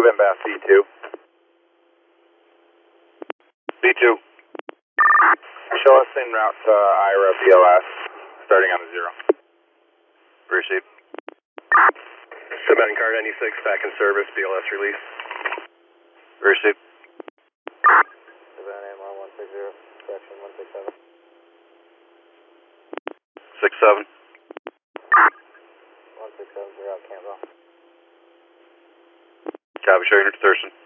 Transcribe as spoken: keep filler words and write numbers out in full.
Moving back C two. C two. Show us en route to I R A B L S, starting on a zero. Received. Submitting car ninety-six, back in service, B L S release. Received. Savannah M R one six zero, section one six seven. Six seven. one six seven, zero out Campbell. Copy, show your Thurston.